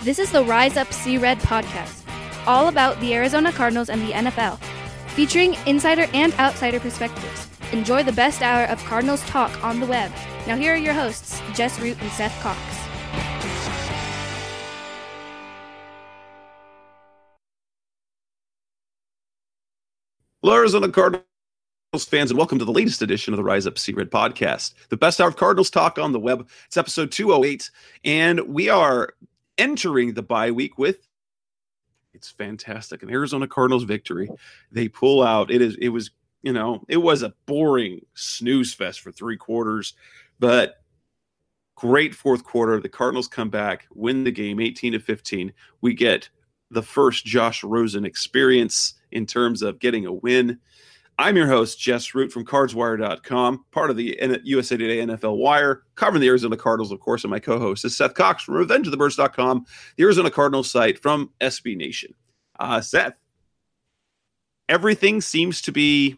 This is the Rise Up See Red podcast, all about the Arizona Cardinals and the NFL, featuring insider and outsider perspectives. Enjoy the best hour of Cardinals talk on the web. Now here are your hosts, Jess Root and Seth Cox. Hello, Arizona Cardinals fans, and welcome to the latest edition of the Rise Up See Red podcast, the best hour of Cardinals talk on the web. It's episode 208, and we are entering the bye week with, it's fantastic, an Arizona Cardinals victory. They pull out. It was a boring snooze fest for three quarters, but great fourth quarter. The Cardinals come back, win the game 18-15. We get the first Josh Rosen experience in terms of getting a win. I'm your host, Jess Root from CardsWire.com, part of the USA Today NFL Wire, covering the Arizona Cardinals, of course, and my co-host is Seth Cox from RevengeOfTheBirds.com, the Arizona Cardinals site from SB Nation. Seth, everything seems to be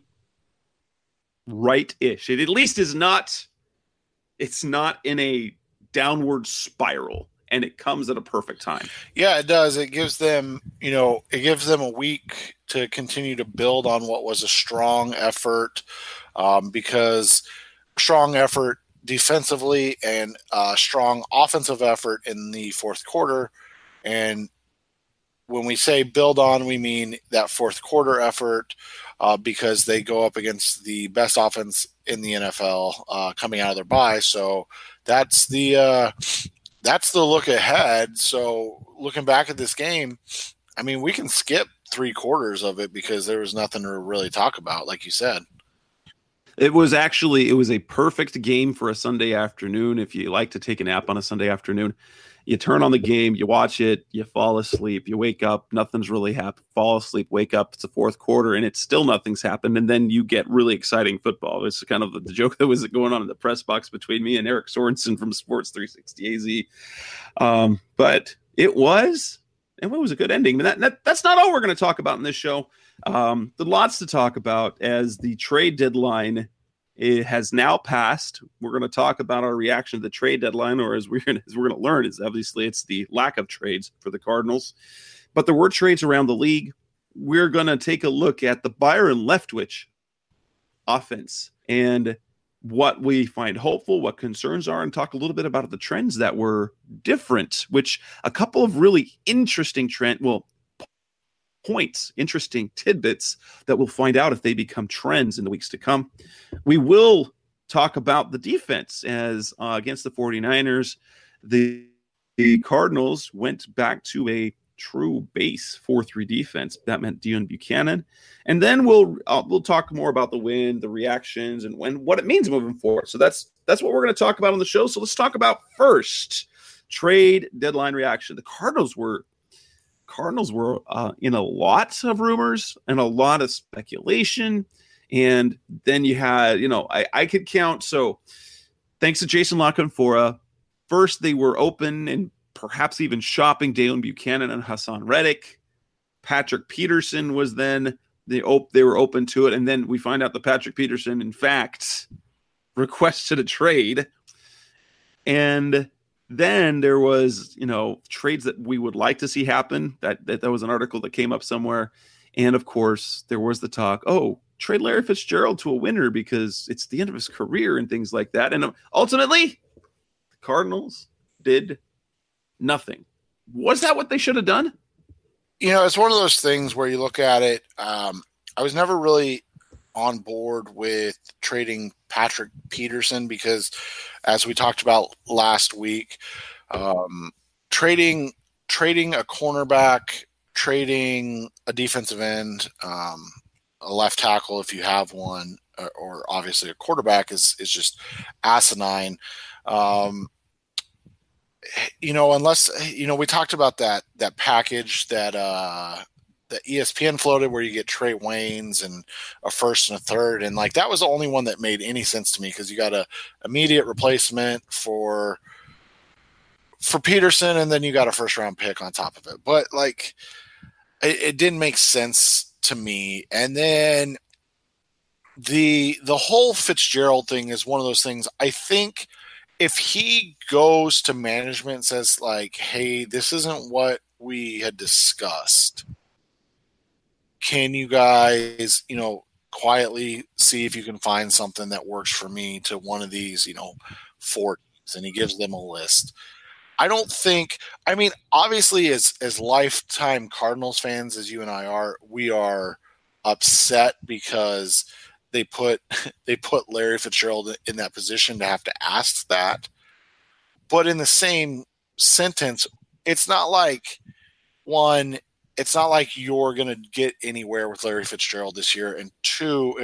right-ish. It at least is not, it's not in a downward spiral, and it comes at a perfect time. Yeah, it does. It gives them, a week to continue to build on what was a strong effort, because strong effort defensively and strong offensive effort in the fourth quarter. And when we say build on, we mean that fourth quarter effort, because they go up against the best offense in the NFL coming out of their bye. So that's the look ahead. So looking back at this game, I mean, we can skip three quarters of it because there was nothing to really talk about, like you said. It was a perfect game for a Sunday afternoon. If you like to take a nap on a Sunday afternoon, you turn on the game, you watch it, you fall asleep, you wake up, nothing's really happened. Fall asleep, wake up, it's the fourth quarter, and it's still nothing's happened. And then you get really exciting football. It's kind of the joke that was going on in the press box between me and Eric Sorensen from Sports 360 AZ. But it was a good ending. That's not all we're going to talk about in this show. There's lots to talk about as the trade deadline has now passed. We're going to talk about our reaction to the trade deadline, or as we're going to learn, is obviously it's the lack of trades for the Cardinals. But there were trades around the league. We're going to take a look at the Byron Leftwich offense and what we find hopeful, what concerns are, and talk a little bit about the trends that were different, which a couple of really interesting interesting tidbits that we'll find out if they become trends in the weeks to come. We will talk about the defense as against the 49ers. The Cardinals went back to a true base 4-3 defense. That meant Deone Bucannon. And then we'll talk more about the win, the reactions, and what it means moving forward. So that's what we're going to talk about on the show. So let's talk about first trade deadline reaction. The Cardinals were in a lot of rumors and a lot of speculation. And then you had, I could count. So thanks to Jason La Canfora, first they were open and perhaps even shopping Deone Bucannon and Hassan Reddick. Patrick Peterson was then, they were open to it. And then we find out that Patrick Peterson, in fact, requested a trade. And then there was, trades that we would like to see happen. That was an article that came up somewhere. And of course, there was the talk, trade Larry Fitzgerald to a winner because it's the end of his career and things like that. And ultimately, the Cardinals did nothing. Was that what they should have done? It's one of those things where you look at it. I was never really on board with trading Patrick Peterson because, as we talked about last week, trading a cornerback, trading a defensive end, a left tackle if you have one, or obviously a quarterback is just asinine. Unless we talked about that package that ESPN floated where you get Trey Waynes and a first and a third. And that was the only one that made any sense to me because you got a immediate replacement for Peterson. And then you got a first round pick on top of it. But it didn't make sense to me. And then the whole Fitzgerald thing is one of those things. I think if he goes to management and says, like, hey, this isn't what we had discussed, can you guys, quietly see if you can find something that works for me to one of these, 4 teams? And he gives them a list. I don't think, obviously as lifetime Cardinals fans, as you and I are, we are upset because they put Larry Fitzgerald in that position to have to ask that. But in the same sentence, it's not like, one, it's not like you're going to get anywhere with Larry Fitzgerald this year. And 2,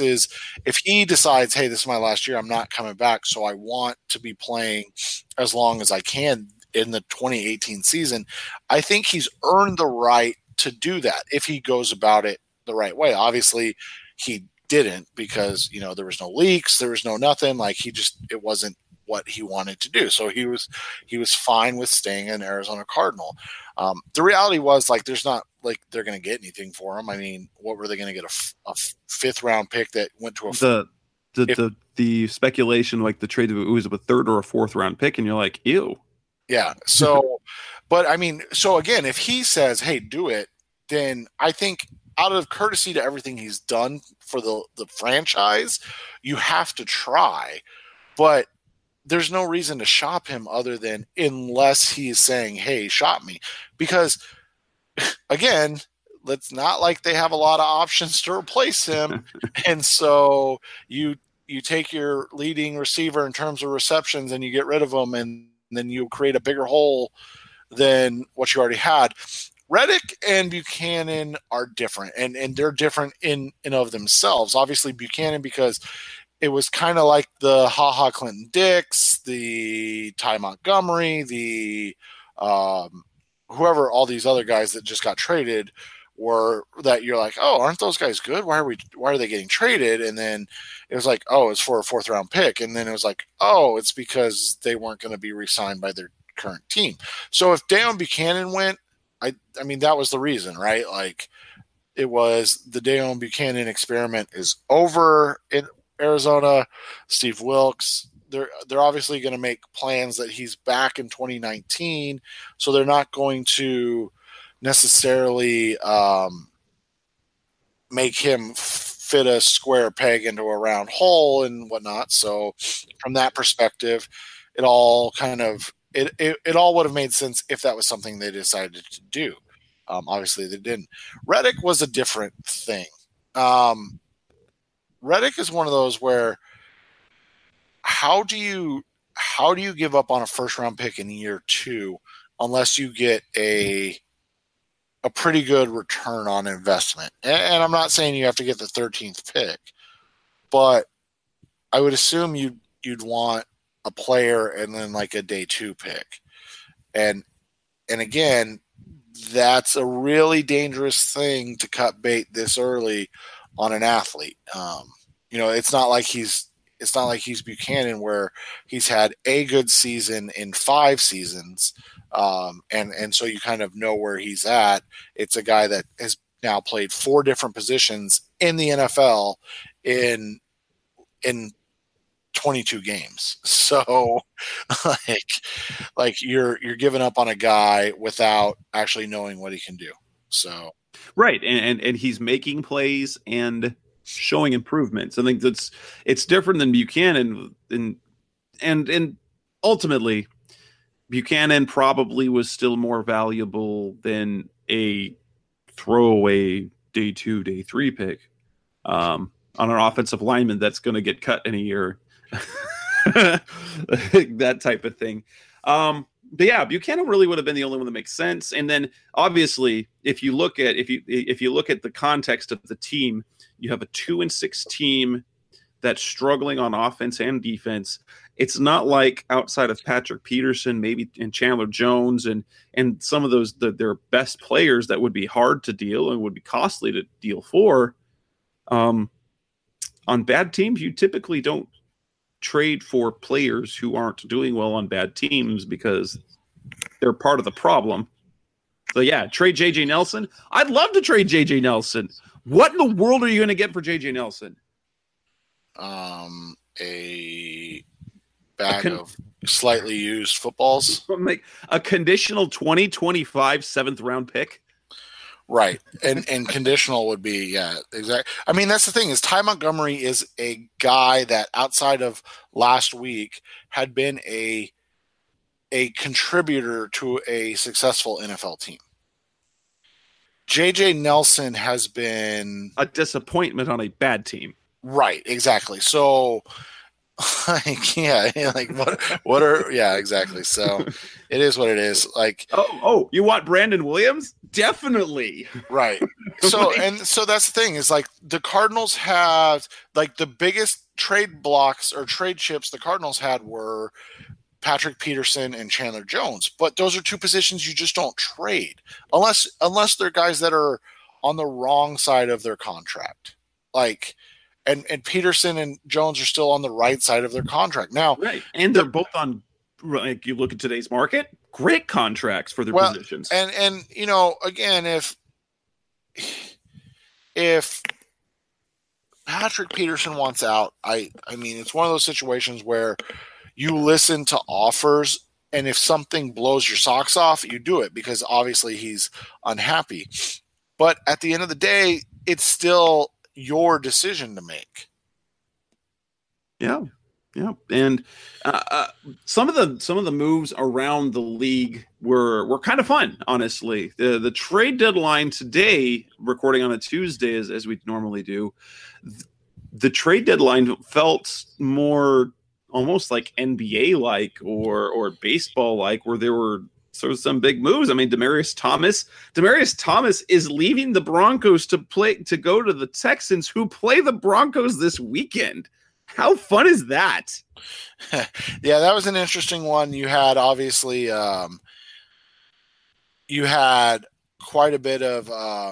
if he decides, hey, this is my last year, I'm not coming back, so I want to be playing as long as I can in the 2018 season, I think he's earned the right to do that if he goes about it the right way. Obviously, he didn't, because there was no leaks, there was no nothing. Like, it wasn't what he wanted to do. So he was fine with staying an Arizona Cardinal. The reality was, like, there's not like they're going to get anything for him. I mean, what were they going to get? A 5th round pick that went to the speculation, like the trade, it was a 3rd or a 4th round pick, and you're like, ew. Yeah. So, but so again, if he says, hey, do it, then I think, out of courtesy to everything he's done for the franchise, you have to try. But there's no reason to shop him unless he's saying, hey, shop me. Because, again, it's not like they have a lot of options to replace him. And so you take your leading receiver in terms of receptions and you get rid of him, and then you create a bigger hole than what you already had. Reddick and Buchanan are different, and they're different in and of themselves. Obviously, Buchanan, because it was kind of like the HaHa Clinton Dix, the Ty Montgomery, the whoever, all these other guys that just got traded, were that you're like, oh, aren't those guys good? Why are they getting traded? And then it was like, oh, it's for a 4th round pick. And then it was like, oh, it's because they weren't going to be re-signed by their current team. So if Deone Buchanan went, I mean, that was the reason, right? Like, it was the Deone Buchanan experiment is over in Arizona. Steve Wilks, they're obviously going to make plans that he's back in 2019, so they're not going to necessarily make him fit a square peg into a round hole and whatnot. So from that perspective, it all kind of it all would have made sense if that was something they decided to do. Obviously, they didn't. Reddick was a different thing. Reddick is one of those where how do you give up on a 1st round pick in year 2 unless you get a pretty good return on investment? And I'm not saying you have to get the 13th pick, but I would assume you'd want a player and then like a day 2 pick. And again, that's a really dangerous thing to cut bait this early on an athlete. It's not like he's Buchanan, where he's had a good season in 5 seasons. And so you kind of know where he's at. It's a guy that has now played 4 different positions in the NFL in 22 games. So like you're giving up on a guy without actually knowing what he can do. So right. And he's making plays and showing improvements. I think it's different than Buchanan, and ultimately Buchanan probably was still more valuable than a throwaway day 2, day 3 pick on an offensive lineman that's going to get cut in a year. That type of thing. But yeah, Buchanan really would have been the only one that makes sense. And then obviously, if you look at the context of the team, you have a 2-6 team that's struggling on offense and defense. It's not like outside of Patrick Peterson, maybe, and Chandler Jones and some of those their best players that would be hard to deal and would be costly to deal for. On bad teams, you typically don't trade for players who aren't doing well on bad teams because they're part of the problem. So yeah, trade JJ Nelson. I'd love to trade JJ Nelson. What in the world are you going to get for JJ Nelson? A bag of slightly used footballs. Like a conditional 2025 7th round pick. Right. And conditional would be, yeah, exactly. I mean, that's the thing is Ty Montgomery is a guy that outside of last week had been a contributor to a successful NFL team. JJ Nelson has been a disappointment on a bad team. Right, exactly. So like, yeah, like what are yeah, exactly. So it is what it is. Like you want Brandon Williams? Definitely. Right. So so that's the thing is like the Cardinals have like the biggest trade blocks or trade chips the Cardinals had were Patrick Peterson and Chandler Jones. But those are two positions you just don't trade unless they're guys that are on the wrong side of their contract. Like and Peterson and Jones are still on the right side of their contract. Now, right. And they're both on, like you look at today's market, great contracts for their positions. And you know, again, if Patrick Peterson wants out, I mean, it's one of those situations where you listen to offers, and if something blows your socks off, you do it because obviously he's unhappy. But at the end of the day, it's still your decision to make. Yeah. And some of the moves around the league were kind of fun, honestly. The trade deadline today, recording on a Tuesday as we normally do, the trade deadline felt more almost like NBA like or baseball like, where there were sort of some big moves. I mean, Demaryius Thomas is leaving the Broncos to go to the Texans, who play the Broncos this weekend. How fun is that? Yeah, that was an interesting one. You had obviously you had quite a bit of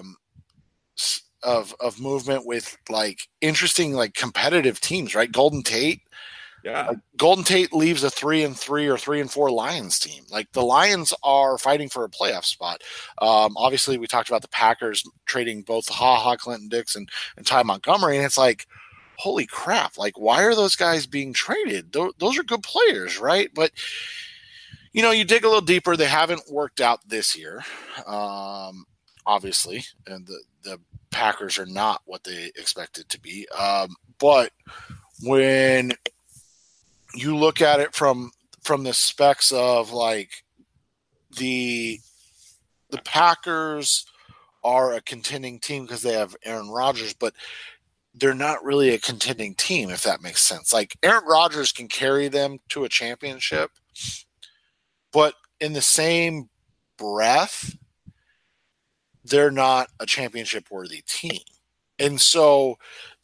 movement with like interesting like competitive teams, right? Golden Tate. Yeah. Like, Golden Tate leaves a 3-3 or 3-4 Lions team. Like the Lions are fighting for a playoff spot. Obviously, we talked about the Packers trading both Clinton Dix and Ty Montgomery, and it's like, holy crap! Like, why are those guys being traded? Those are good players, right? But you know, you dig a little deeper. They haven't worked out this year, obviously, and the Packers are not what they expected to be. But when you look at it from the specs of like the Packers are a contending team because they have Aaron Rodgers, but they're not really a contending team, if that makes sense. Like Aaron Rodgers can carry them to a championship, but in the same breath, they're not a championship worthy team. And so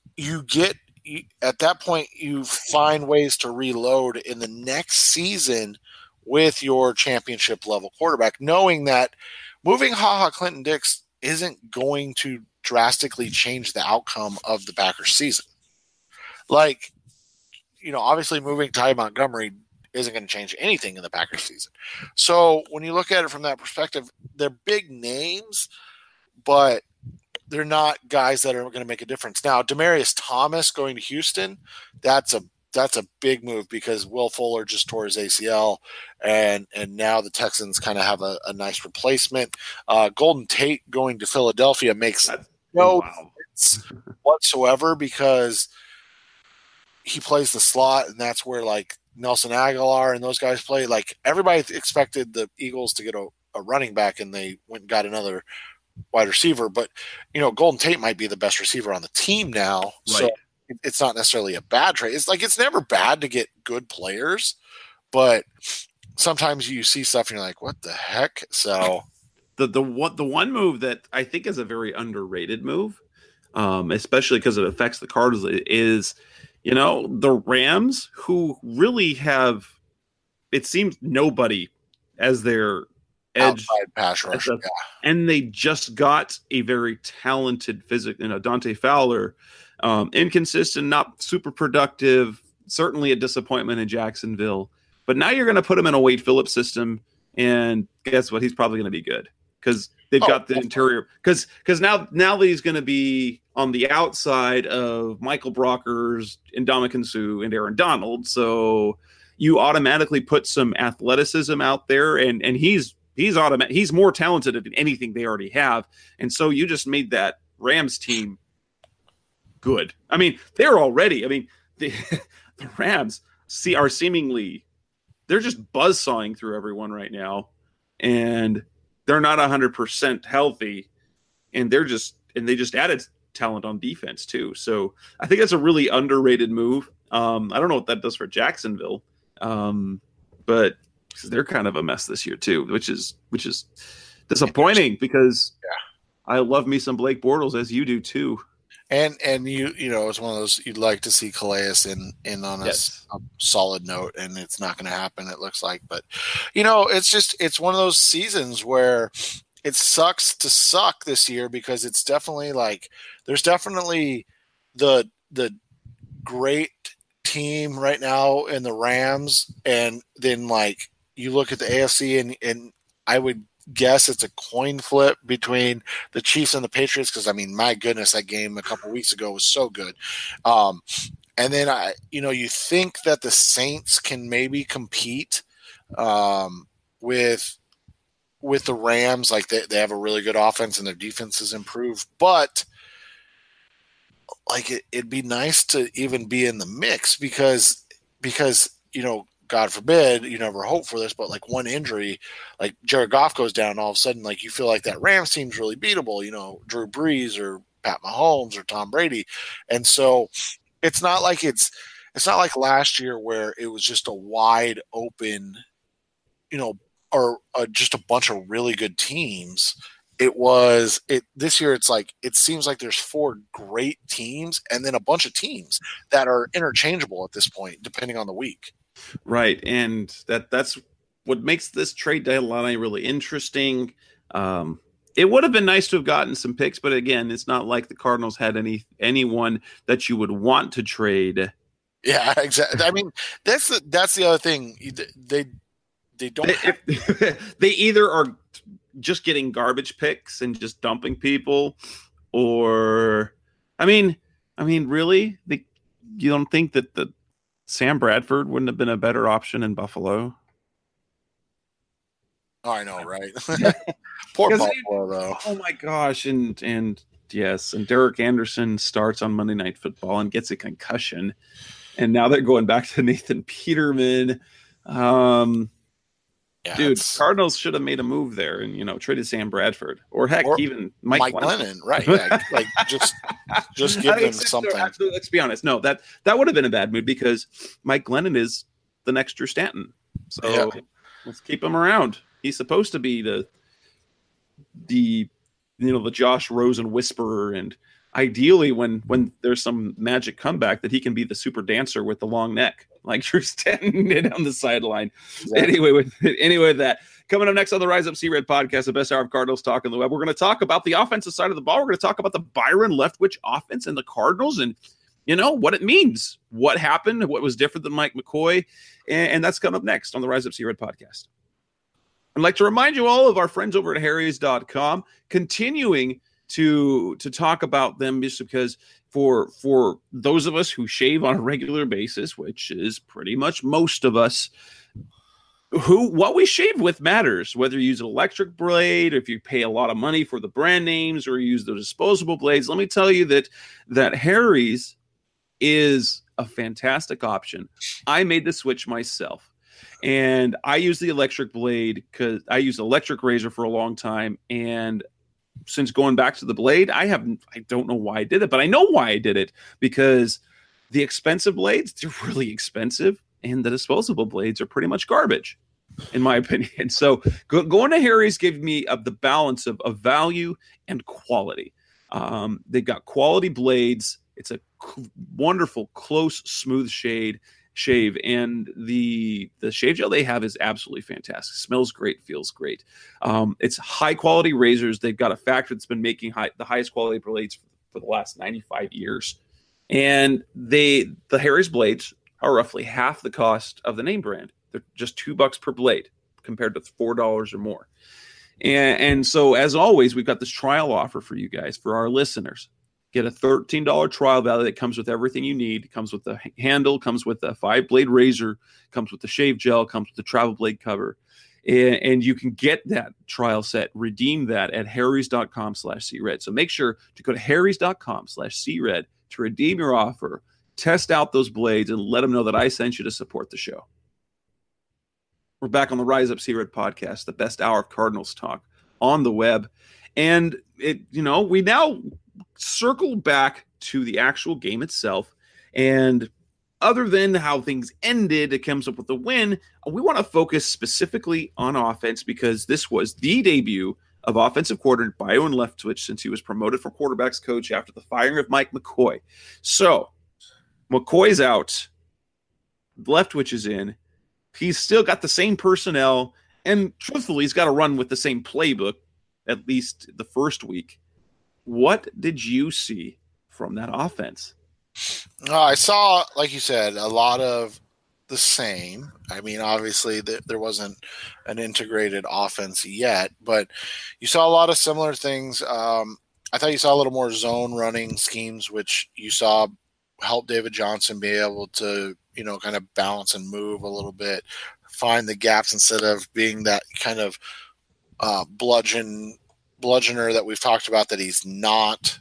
at that point, you find ways to reload in the next season with your championship level quarterback, knowing that moving Clinton Dix isn't going to drastically change the outcome of the Packers season. Like, you know, obviously moving Ty Montgomery isn't going to change anything in the Packers season. So when you look at it from that perspective, they're big names, but they're not guys that are going to make a difference. Now, Demaryius Thomas going to Houston, that's a big move because Will Fuller just tore his ACL, and now the Texans kind of have a nice replacement. Golden Tate going to Philadelphia makes no sense whatsoever because he plays the slot, and that's where like Nelson Aguilar and those guys play. Like everybody expected the Eagles to get a running back, and they went and got another wide receiver, but you know, Golden Tate might be the best receiver on the team now. Right. So it's not necessarily a bad trade. It's like, it's never bad to get good players, but sometimes you see stuff and you're like, what the heck? So the one move that I think is a very underrated move, especially because it affects the Cardinals, is, you know, the Rams, who really have, it seems, nobody as their edge outside pass rush, and they just got a very talented Dante Fowler, inconsistent, not super productive, certainly a disappointment in Jacksonville. But now you're going to put him in a Wade Phillips system, and guess what? He's probably going to be good because they've got the interior. Because now he's going to be on the outside of Michael Brockers, and Ndamukong Suh, and Aaron Donald. So you automatically put some athleticism out there, and he's more talented than anything they already have. And so you just made that Rams team good. I mean, they're already, the Rams are seemingly, they're just buzzsawing through everyone right now, and they're not 100% healthy, and they just added talent on defense too. So I think that's a really underrated move. I don't know what that does for Jacksonville, but they're kind of a mess this year too, which is disappointing because I love me some Blake Bortles, as you do too. And you know, it's one of those you'd like to see Calais in on a solid note, and it's not going to happen, it looks like. But, you know, it's one of those seasons where it sucks to suck this year, because it's definitely like there's definitely the great team right now in the Rams, and then like you look at the AFC, and I would guess it's a coin flip between the Chiefs and the Patriots, because I mean, my goodness, that game a couple weeks ago was so good. And then you think that the Saints can maybe compete with the Rams, like they have a really good offense and their defense has improved, but like it'd be nice to even be in the mix, because you know, God forbid, you never hope for this, but like one injury, like Jared Goff goes down, all of a sudden, like you feel like that Rams team's really beatable, you know, Drew Brees or Pat Mahomes or Tom Brady. And so it's not like last year where it was just a wide open, you know, or just a bunch of really good teams. This year it's like it seems like there's 4 great teams and then a bunch of teams that are interchangeable at this point, depending on the week. Right, and that's what makes this trade deadline really interesting. It would have been nice to have gotten some picks, but again, it's not like the Cardinals had anyone that you would want to trade. Yeah, exactly. I mean, that's the other thing. They don't. They either are just getting garbage picks and just dumping people, or I mean, really, you don't think that the Sam Bradford wouldn't have been a better option in Buffalo? Oh, I know, right? Poor Buffalo, though. Oh my gosh, and yes, and Derek Anderson starts on Monday Night Football and gets a concussion, and now they're going back to Nathan Peterman. Dude, Cardinals should have made a move there and, you know, traded Sam Bradford, or even Mike Glennon, right? Yeah, like just give them something. Let's be honest. No, that would have been a bad move, because Mike Glennon is the next Drew Stanton. So let's keep him around. He's supposed to be the Josh Rosen whisperer, and ideally when there's some magic comeback, that he can be the super dancer with the long neck, like Drew Stanton on the sideline. Exactly. Anyway, with that, coming up next on the Rise Up Sea Red podcast, the best hour of Cardinals talk on the web, we're going to talk about the offensive side of the ball. We're going to talk about the Byron Leftwich offense and the Cardinals, and you know what it means, what happened, what was different than Mike McCoy, and that's coming up next on the Rise Up Sea Red podcast. I'd like to remind you all of our friends over at Harry's.com, continuing to talk about them, just because for those of us who shave on a regular basis, which is pretty much most of us, what we shave with matters, whether you use an electric blade, or if you pay a lot of money for the brand names, or you use the disposable blades. Let me tell you that Harry's is a fantastic option. I made the switch myself, and I use the electric blade because I used electric razor for a long time, and since going back to the blade, I don't know why I did it, but I know why I did it, because the expensive blades, they're really expensive, and the disposable blades are pretty much garbage, in my opinion. So going to Harry's gave me the balance of value and quality. They've got quality blades. It's a wonderful, close, smooth shave, and the shave gel they have is absolutely fantastic. Smells great, feels great. It's high quality razors. They've got a factory that's been making the highest quality blades for the last 95 years, and the Harry's blades are roughly half the cost of the name brand. They're just $2 per blade compared to $4 or more. And so, as always, we've got this trial offer for you guys, for our listeners. Get a $13 trial value that comes with everything you need. It comes with the handle, comes with a 5-blade razor, comes with the shave gel, comes with the travel blade cover. And you can get that trial set, redeem that at harrys.com/cred. So make sure to go to harrys.com/cred to redeem your offer, test out those blades, and let them know that I sent you to support the show. We're back on the Rise Up C-Red podcast, the best hour of Cardinals talk on the web. And we now circle back to the actual game itself. And other than how things ended, it comes up with a win. We want to focus specifically on offense because this was the debut of offensive coordinator Byron Leftwich since he was promoted for quarterbacks coach after the firing of Mike McCoy. So McCoy's out. Leftwich is in. He's still got the same personnel. And truthfully, he's got to run with the same playbook, at least the first week. What did you see from that offense? I saw, like you said, a lot of the same. I mean, obviously, there wasn't an integrated offense yet, but you saw a lot of similar things. I thought you saw a little more zone running schemes, which you saw help David Johnson be able to, kind of bounce and move a little bit, find the gaps instead of being that kind of bludgeoner that we've talked about that he's not.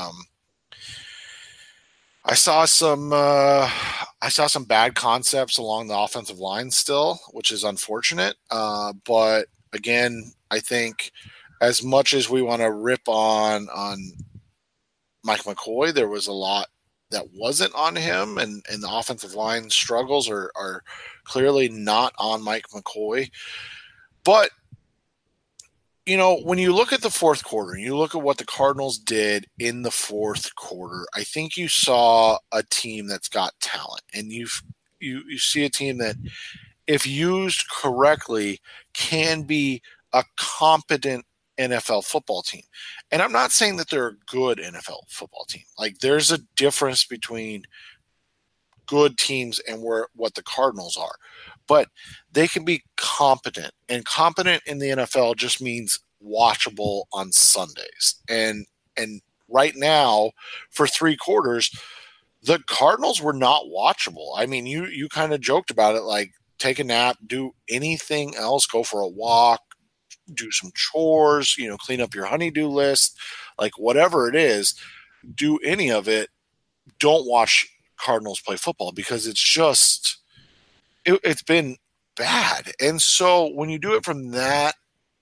I saw some bad concepts along the offensive line still, which is unfortunate. But again, I think as much as we want to rip on Mike McCoy, there was a lot that wasn't on him, and the offensive line struggles are clearly not on Mike McCoy. But when you look at the fourth quarter, and you look at what the Cardinals did in the fourth quarter, I think you saw a team that's got talent, and you see a team that, if used correctly, can be a competent NFL football team. And I'm not saying that they're a good NFL football team. Like, there's a difference between good teams and what the Cardinals are. But they can be competent, and competent in the NFL just means watchable on Sundays. And right now, for 3 quarters, the Cardinals were not watchable. I mean, you kind of joked about it, like take a nap, do anything else, go for a walk, do some chores, clean up your honey-do list, like whatever it is, do any of it. Don't watch Cardinals play football because it's just it's been bad. And so when you do it from that,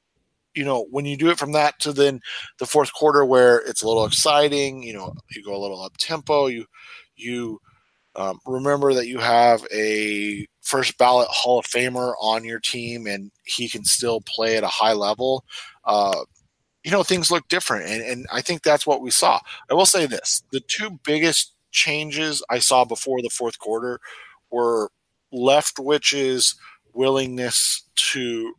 to then the fourth quarter where it's a little exciting, you go a little up tempo, you remember that you have a first ballot Hall of Famer on your team and he can still play at a high level. Things look different. And I think that's what we saw. I will say this, the 2 biggest changes I saw before the fourth quarter were Leftwich's willingness to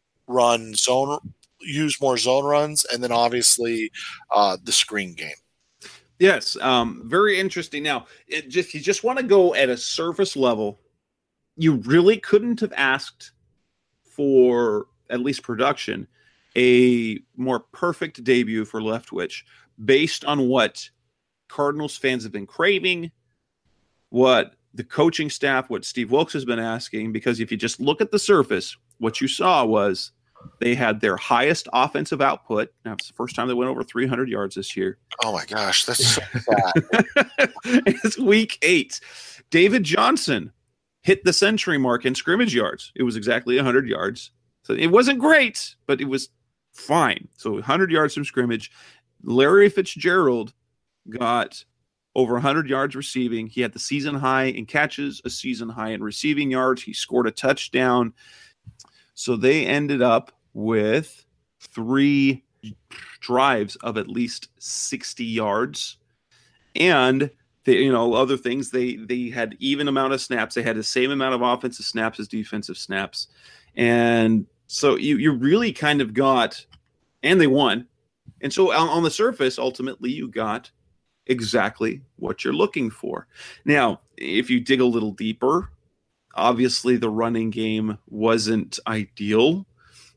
use more zone runs, and then obviously the screen game. Yes, very interesting. Now, you just want to go at a surface level. You really couldn't have asked for, at least production, a more perfect debut for Leftwich based on what Cardinals fans have been craving, what the coaching staff, what Steve Wilkes has been asking, because if you just look at the surface, what you saw was they had their highest offensive output. Now, it's the first time they went over 300 yards this year. Oh, my gosh. That's so sad. It's week 8. David Johnson hit the century mark in scrimmage yards. It was exactly 100 yards. So it wasn't great, but it was fine. So 100 yards from scrimmage. Larry Fitzgerald got over 100 yards receiving. He had the season high in catches, a season high in receiving yards. He scored a touchdown. So they ended up with 3 drives of at least 60 yards. And they, other things, they had even amount of snaps. They had the same amount of offensive snaps as defensive snaps. And so you really kind of got, and they won. And so on the surface, ultimately, you got exactly what you're looking for. Now, if you dig a little deeper, obviously the running game wasn't ideal.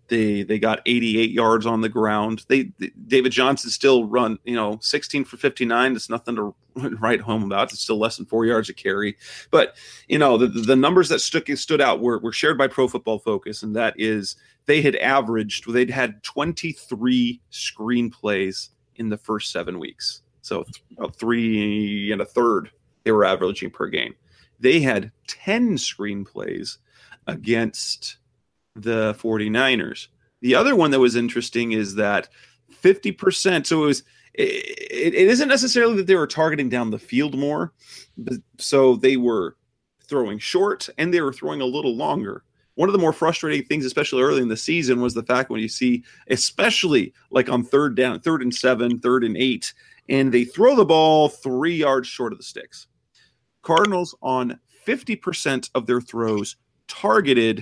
They got 88 yards on the ground. David Johnson still run 16 for 59. It's nothing to write home about. It's still less than 4 yards a carry. But the numbers that stood out were shared by Pro Football Focus, and that is they'd had 23 screenplays in the first 7 weeks. So about 3 1/3 they were averaging per game. They had 10 screenplays against the 49ers. The other one that was interesting is that 50%. So it isn't necessarily that they were targeting down the field more. So they were throwing short and they were throwing a little longer. One of the more frustrating things, especially early in the season, was the fact when you see, especially like on 3rd down, 3rd and 7, 3rd and 8, and they throw the ball 3 yards short of the sticks. Cardinals on 50% of their throws targeted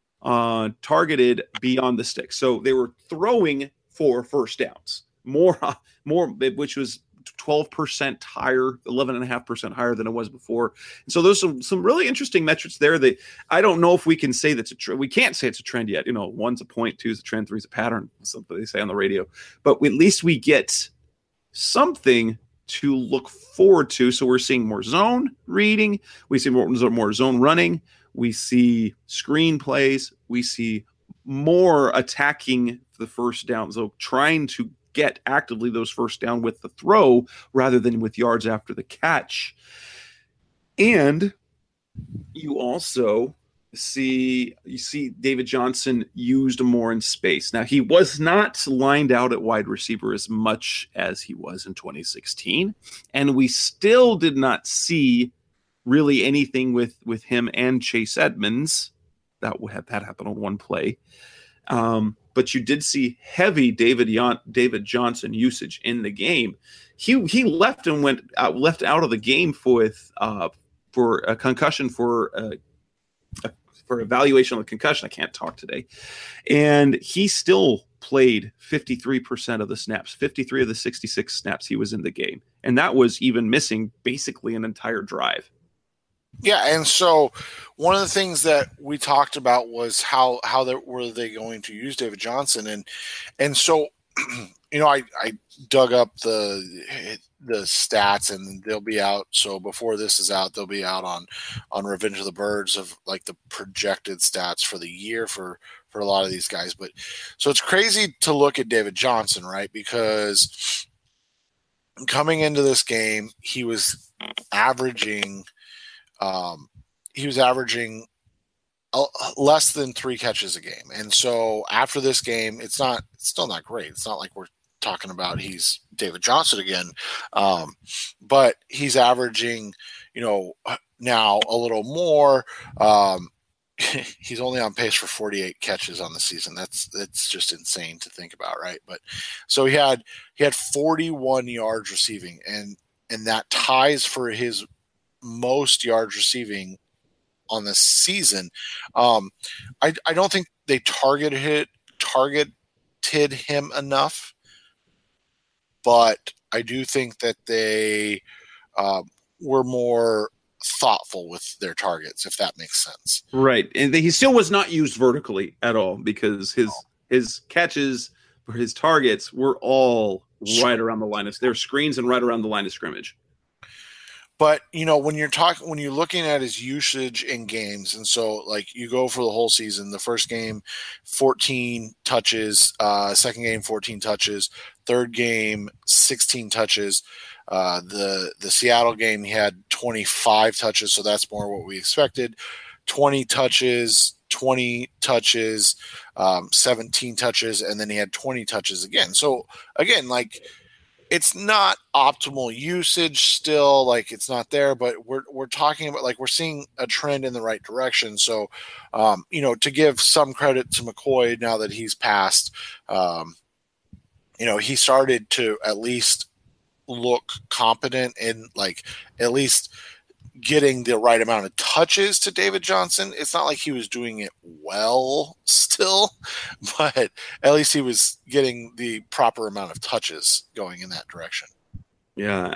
beyond the sticks. So they were throwing for first downs, more, which was 12% higher, 11.5% higher than it was before. And so there's some really interesting metrics there that I don't know if we can say that's a trend. We can't say it's a trend yet. 1's a point, 2's a trend, 3's a pattern, something they say on the radio. But at least we get something to look forward to. So we're seeing more zone reading. We see more zone running. We see screenplays. We see more attacking the first down. So trying to get actively those first down with the throw rather than with yards after the catch. And you also see David Johnson used more in space. Now, he was not lined out at wide receiver as much as he was in 2016. And we still did not see really anything with him and Chase Edmonds. That happened on one play. But you did see heavy David Johnson usage in the game. He left out of the game for a concussion for evaluation of a concussion. I can't talk today. And he still played 53% of the snaps, 53 of the 66 snaps he was in the game. And that was even missing basically an entire drive. Yeah, and so one of the things that we talked about was how were they going to use David Johnson, and so I dug up the stats, and they'll be out. So before this is out, they'll be out on Revenge of the Birds of like the projected stats for the year for a lot of these guys. But so it's crazy to look at David Johnson, right? Because coming into this game, he was averaging less than 3 catches a game. And so after this game, it's still not great. It's not like we're talking about he's David Johnson again. But he's averaging, now a little more. He's only on pace for 48 catches on the season. That's just insane to think about, right? But so he had 41 yards receiving, and that ties for his most yards receiving on the season. I don't think they targeted him enough, but I do think that they were more thoughtful with their targets, if that makes sense. Right. And he still was not used vertically at all because his catches for his targets were all right around the line of their screens and right around the line of scrimmage. But, when you're looking at his usage in games, and so like you go for the whole season, the first game, 14 touches, second game, 14 touches, third game, 16 touches. The Seattle game, he had 25 touches, so that's more what we expected. 20 touches, 17 touches, and then he had 20 touches again. So again, like, it's not optimal usage still, like it's not there, but we're talking about, like, we're seeing a trend in the right direction. So, to give some credit to McCoy now that he's passed, he started to at least look competent in, like, at least getting the right amount of touches to David Johnson. It's not like he was doing it well still, but at least he was getting the proper amount of touches going in that direction. Yeah.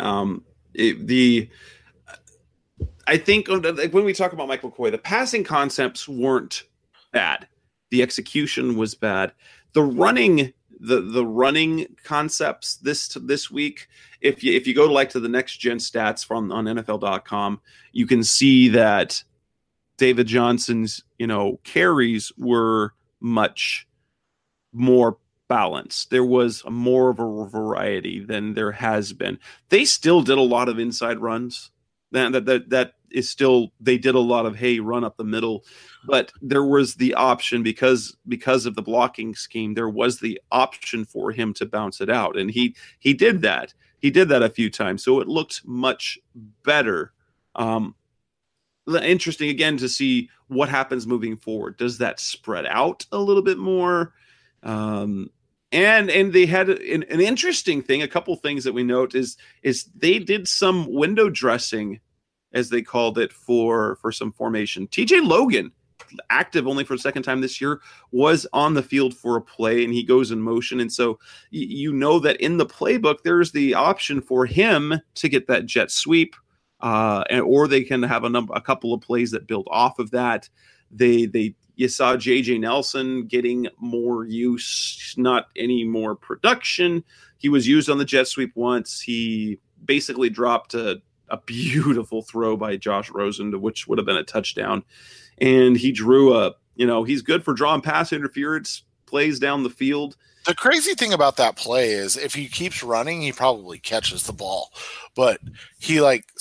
I think when we talk about Mike McCoy, the passing concepts weren't bad. The execution was bad. The running concepts this week, if you go to the next gen stats on NFL.com, you can see that David Johnson's carries were much more balanced. There was more of a variety than there has been. They still did a lot of inside runs. That is still, they did a lot of run up the middle, but there was the option because of the blocking scheme. There was the option for him to bounce it out, and he did that. He did that a few times, so it looked much better. Interesting again to see what happens moving forward. Does that spread out a little bit more? And they had an interesting thing. A couple things that we note is they did some window dressing, as they called it, for some formation. TJ Logan, active only for the second time this year, was on the field for a play, and he goes in motion. And so that in the playbook, there's the option for him to get that jet sweep, or they can have a couple of plays that build off of that. You saw J.J. Nelson getting more use, not any more production. He was used on the jet sweep once. He basically dropped a beautiful throw by Josh Rosen, which would have been a touchdown. And he drew he's good for drawing pass interference plays down the field. The crazy thing about that play is if he keeps running, he probably catches the ball. But he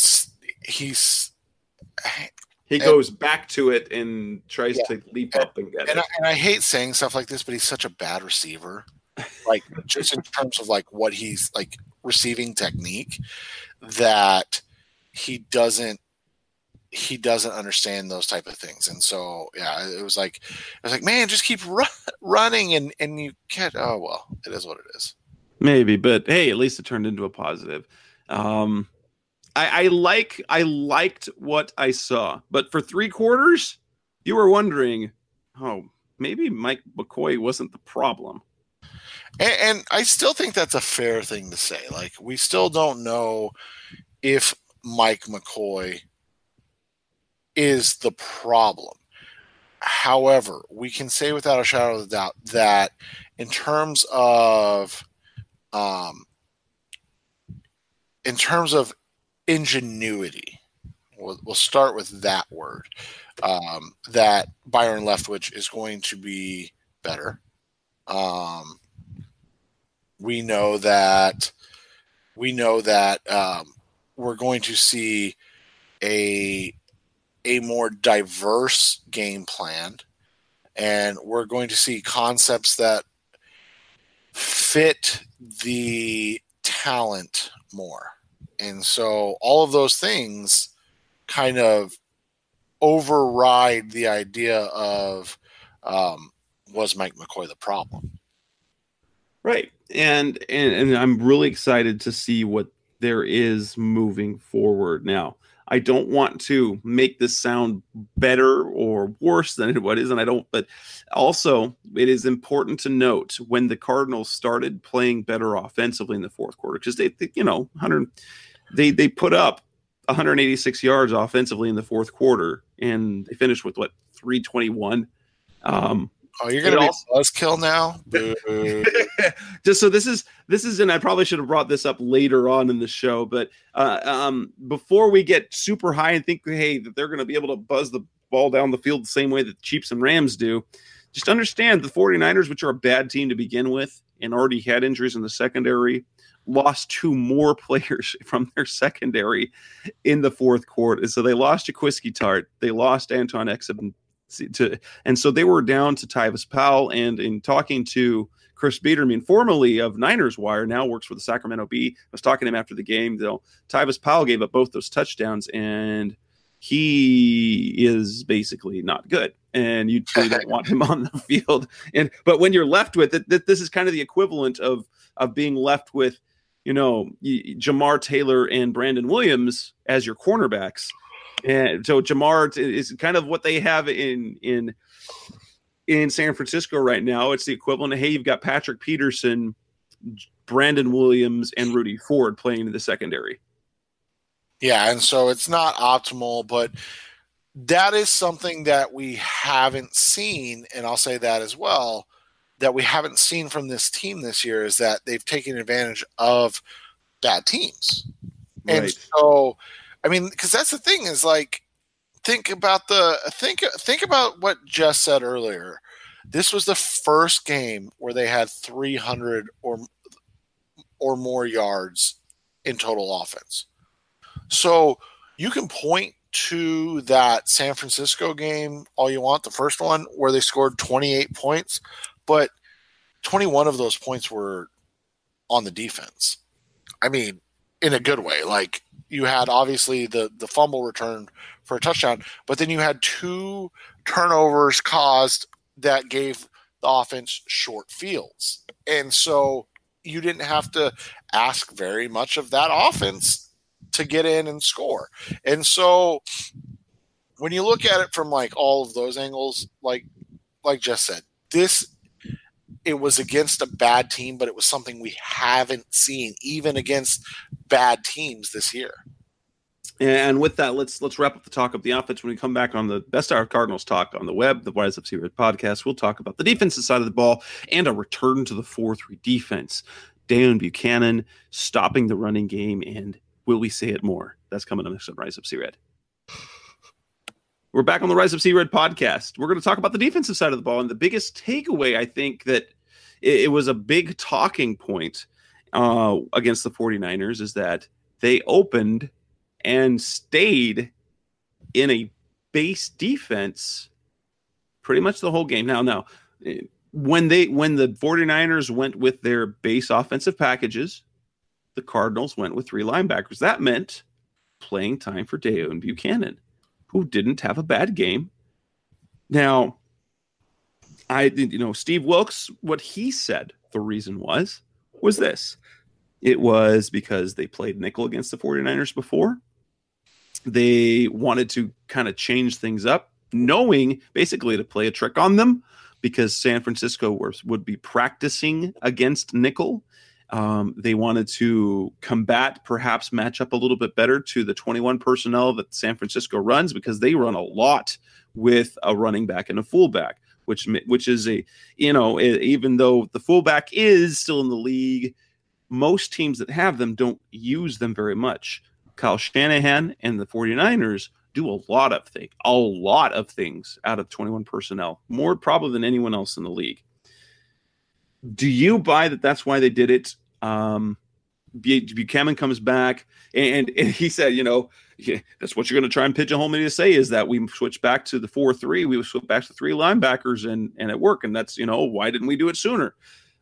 goes back to it and tries to leap up and get it. And I hate saying stuff like this, but he's such a bad receiver. Just in terms of what he's receiving technique, that he doesn't understand those type of things. And so, it was like, man, just keep running and you can't. Oh, well, it is what it is. Maybe, but hey, at least it turned into a positive. I liked what I saw, but for 3 quarters, you were wondering, maybe Mike McCoy wasn't the problem. And I still think that's a fair thing to say. We still don't know if Mike McCoy is the problem. However, we can say without a shadow of a doubt that in terms of ingenuity, we'll start with that word, that Byron Leftwich is going to be better. We know that we're going to see a more diverse game plan, and we're going to see concepts that fit the talent more. And so all of those things kind of override the idea of was Mike McCoy the problem? Right. And I'm really excited to see what there is moving forward. Now, I don't want to make this sound better or worse than what is, but also it is important to note when the Cardinals started playing better offensively in the fourth quarter, because they put up 186 yards offensively in the fourth quarter, and they finished with 321. You're going to be buzzkill now? Just so this is, and I probably should have brought this up later on in the show, but before we get super high and think, that they're going to be able to buzz the ball down the field the same way that the Chiefs and Rams do, just understand the 49ers, which are a bad team to begin with and already had injuries in the secondary, lost 2 more players from their secondary in the fourth quarter. So they lost Jaquiski Tart, they lost Anton Exum, and so they were down to Tyvis Powell. And in talking to Chris Biederman, formerly of Niners Wire, now works for the Sacramento Bee, I was talking to him after the game. Tyvis Powell gave up both those touchdowns, and he is basically not good, and you really don't want him on the field. But when you're left with it, this is kind of the equivalent of being left with, Jamar Taylor and Brandon Williams as your cornerbacks. And so Jamar is kind of what they have in San Francisco right now. It's the equivalent of, you've got Patrick Peterson, Brandon Williams, and Rudy Ford playing in the secondary. Yeah, and so it's not optimal, but that is something that we haven't seen, and I'll say that as well, that we haven't seen from this team this year, is that they've taken advantage of bad teams. Right. And so, I mean, because that's the thing is like, think about what Jess said earlier. This was the first game where they had 300 or more yards in total offense. So you can point to that San Francisco game all you want, the first one where they scored 28 points, but 21 of those points were on the defense. I mean, in a good way. Like, you had obviously the fumble return for a touchdown, but then you had 2 turnovers caused that gave the offense short fields. And so you didn't have to ask very much of that offense to get in and score. And so when you look at it from like all of those angles, like Jess said, it was against a bad team, but it was something we haven't seen even against bad teams this year. And with that, let's wrap up the talk of the offense. When we come back on the Best Hour Cardinals talk on the web, the Rise Up C Red podcast, we'll talk about the defensive side of the ball and a return to the 4-3 defense. Deone Bucannon stopping the running game, and will we say it more? That's coming up next on Rise Up C Red. We're back on the Rise Up C Red podcast. We're going to talk about the defensive side of the ball, and the biggest takeaway, I think, that it was a big talking point against the 49ers is that they opened and stayed in a base defense pretty much the whole game. Now, when the 49ers went with their base offensive packages, the Cardinals went with 3 linebackers. That meant playing time for Deone Bucannon, who didn't have a bad game. Now, Steve Wilks, what he said the reason was this. It was because they played nickel against the 49ers before. They wanted to kind of change things up, knowing basically to play a trick on them because San Francisco would be practicing against nickel. They wanted to perhaps match up a little bit better to the 21 personnel that San Francisco runs, because they run a lot with a running back and a fullback, which is even though the fullback is still in the league, most teams that have them don't use them very much. Kyle Shanahan and the 49ers do a lot of things out of 21 personnel, more probably than anyone else in the league. Do you buy that that's why they did it? Buchanan comes back and he said, that's what you're going to try and pigeonhole me to say, is that we switch back to the 4-3. We switch back to 3 linebackers and it worked. And that's, why didn't we do it sooner?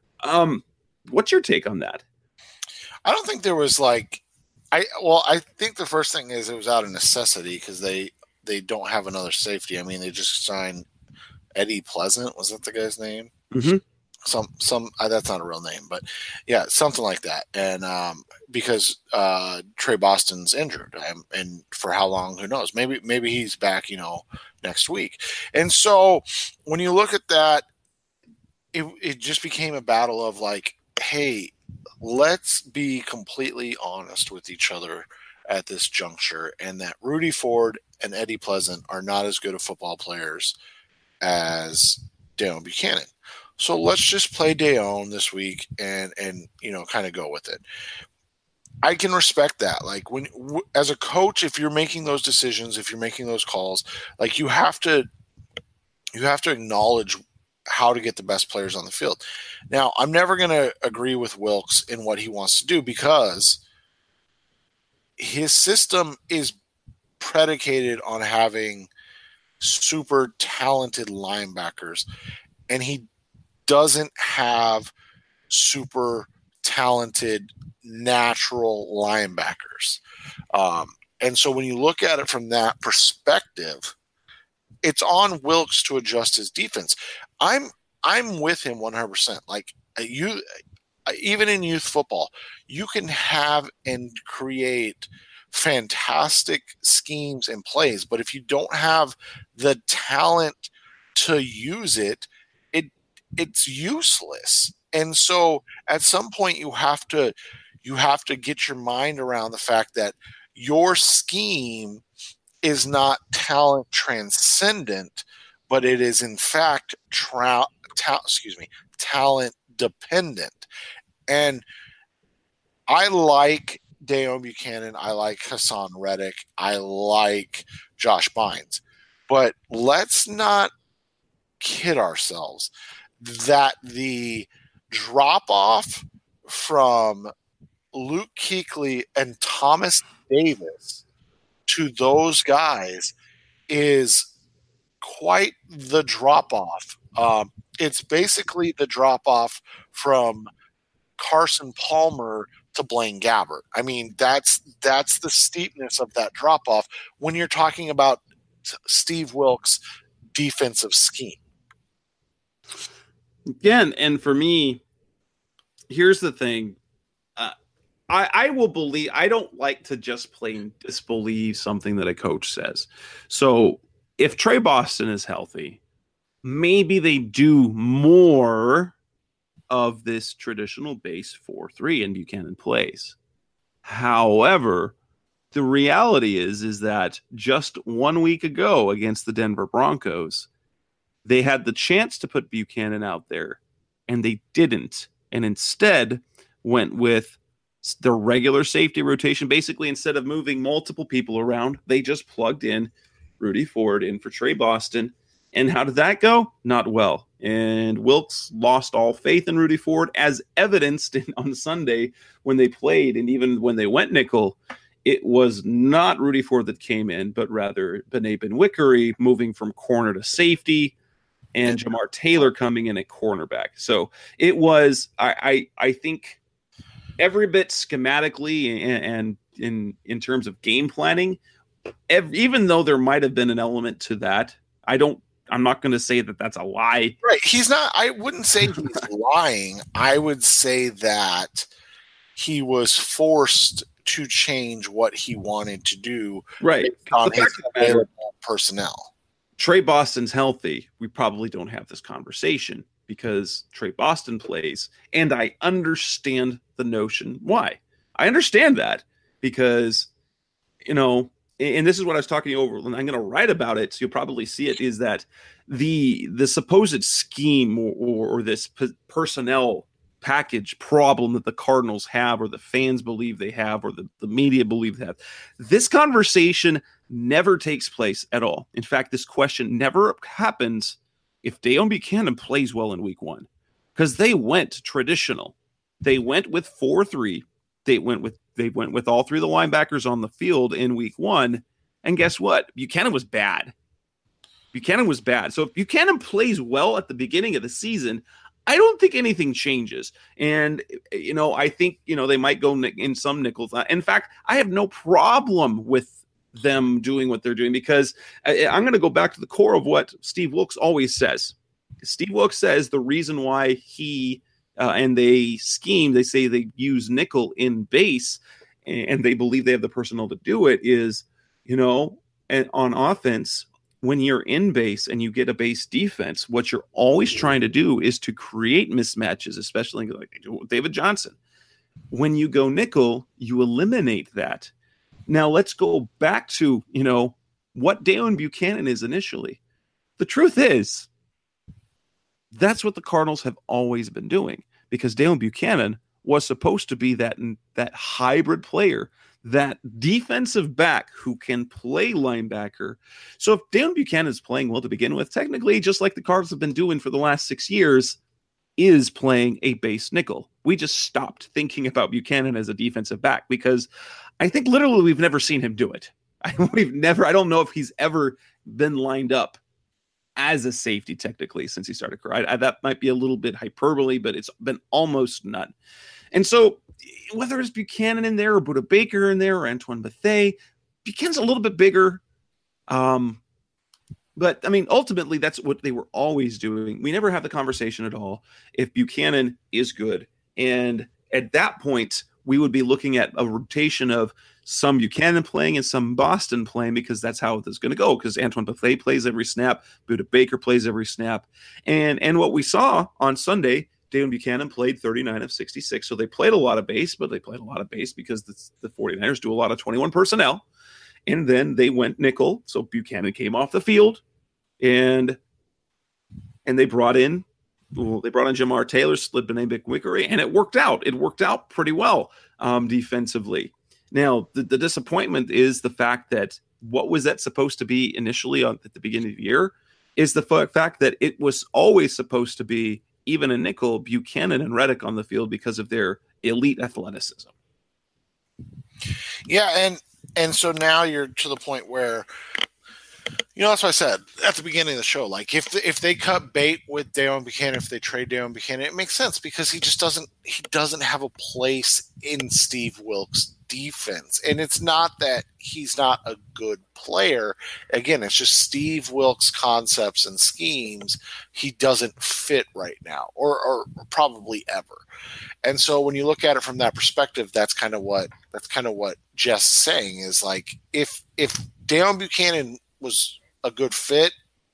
What's your take on that? I don't think there was I think the first thing is it was out of necessity because they don't have another safety. I mean, they just signed Eddie Pleasant. Was that the guy's name? Mm-hmm. Some that's not a real name, but yeah, something like that. And because Trey Boston's injured, and for how long, who knows? Maybe he's back, next week. And so when you look at that, it just became a battle of like, hey, let's be completely honest with each other at this juncture, and that Rudy Ford and Eddie Pleasant are not as good of football players as Deone Bucannon. So let's just play Deone this week and kind of go with it. I can respect that. Like as a coach, if you're making those decisions, if you're making those calls, like you have to acknowledge how to get the best players on the field. Now, I'm never going to agree with Wilks in what he wants to do because his system is predicated on having super talented linebackers, and he doesn't have super talented natural linebackers. And so when you look at it from that perspective, it's on Wilks to adjust his defense. I'm with him 100%. Like even in youth football, you can have and create fantastic schemes and plays, but if you don't have the talent to use it, it's useless. And so at some point you have to get your mind around the fact that your scheme is not talent transcendent, but it is in fact talent dependent. And I like Dejon Buchanan. I like Hassan Reddick. I like Josh Bynes. But let's not kid ourselves that the drop-off from Luke Kuechly and Thomas Davis to those guys is quite the drop-off. It's basically the drop-off from Carson Palmer to Blaine Gabbert. I mean, that's the steepness of that drop-off when you're talking about Steve Wilks' defensive scheme. Again, and for me, here's the thing. I will believe. I don't like to just plain disbelieve something that a coach says. So if Trey Boston is healthy, maybe they do more of this traditional base 4-3 and Buchanan plays. However, the reality is that just 1 week ago against the Denver Broncos, they had the chance to put Buchanan out there, and they didn't, and instead went with the regular safety rotation. Basically, instead of moving multiple people around, they just plugged in Rudy Ford in for Trey Boston. And how did that go? Not well. And Wilks lost all faith in Rudy Ford, as evidenced on Sunday when they played, and even when they went nickel. It was not Rudy Ford that came in, but rather Bené Benwickery moving from corner to safety, and Jamar Taylor coming in at cornerback. So it was, I think, every bit schematically and in terms of game planning, even though there might have been an element to that, I'm not going to say that that's a lie. Right. He's not, I wouldn't say he's lying. I would say that he was forced to change what he wanted to do right on his available personnel. Trey Boston's healthy. We probably don't have this conversation because Trey Boston plays, and I understand the notion why. I understand that because, and this is what I was talking over, and I'm going to write about it, so you'll probably see it, is that the supposed scheme or this personnel package problem that the Cardinals have, or the fans believe they have, or the media believe they have, this conversation never takes place at all. In fact, this question never happens if Dejon Buchanan plays well in week 1, because they went traditional. They went with 4-3. They went with all three of the linebackers on the field in week 1. And guess what? Buchanan was bad. So if Buchanan plays well at the beginning of the season, I don't think anything changes. And, I think, they might go in some nickels. In fact, I have no problem with them doing what they're doing, because I'm going to go back to the core of what Steve Wilks always says. Steve Wilks says the reason why he and they scheme, they say they use nickel in base, and they believe they have the personnel to do it, is, and on offense, when you're in base and you get a base defense, what you're always trying to do is to create mismatches, especially like they do with David Johnson. When you go nickel, you eliminate that. Now let's go back to, what Dejon Buchanan is initially. The truth is, that's what the Cardinals have always been doing, because Dejon Buchanan was supposed to be that hybrid player, that defensive back who can play linebacker. So if Dejon Buchanan is playing well to begin with, technically, just like the Cardinals have been doing for the last 6 years, is playing a base nickel. We just stopped thinking about Buchanan as a defensive back because I think literally we've never seen him do it. I don't know if he's ever been lined up as a safety technically since he started career. That might be a little bit hyperbole, but it's been almost none. And so whether it's Buchanan in there or Budda Baker in there or Antoine Bethea, Buchanan's a little bit bigger. But, ultimately, that's what they were always doing. We never have the conversation at all if Buchanan is good. And at that point, we would be looking at a rotation of some Buchanan playing and some Boston playing, because that's how it's going to go, because Antoine Bethea plays every snap, Budda Baker plays every snap. And what we saw on Sunday, Dejon Buchanan played 39 of 66, so they played a lot of base, but they played a lot of base because the 49ers do a lot of 21 personnel. And then they went nickel. So Buchanan came off the field, and they brought in Jamar Taylor, slid Benet Wickery, and it worked out. It worked out pretty well defensively. Now, the disappointment is the fact that what was that supposed to be initially at the beginning of the year is the fact that it was always supposed to be, even a nickel, Buchanan and Reddick on the field because of their elite athleticism. Yeah, and so now you're to the point where, that's what I said at the beginning of the show. Like if they cut bait with Deone Bucannon, if they trade Deone Bucannon, it makes sense because he doesn't have a place in Steve Wilks' defense. And it's not that he's not a good player. Again, it's just Steve Wilks' concepts and schemes he doesn't fit right now, or probably ever. And so when you look at it from that perspective, that's kind of what Jess is saying is like if Deone Bucannon was a good fit,